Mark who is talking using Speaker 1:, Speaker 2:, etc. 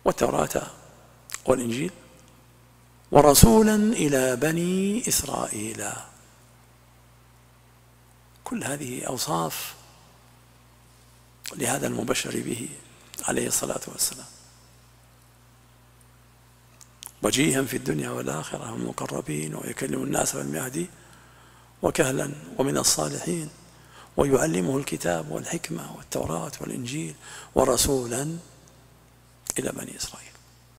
Speaker 1: والتوراة والإنجيل، ورسولا إلى بني إسرائيل. كل هذه أوصاف لهذا المبشر به عليه الصلاة والسلام، وجيها في الدنيا والآخرة من المقربين، ويكلم الناس بالمهد وكهلا ومن الصالحين، ويعلمه الكتاب والحكمة والتوراة والإنجيل، ورسولا إلى بني إسرائيل.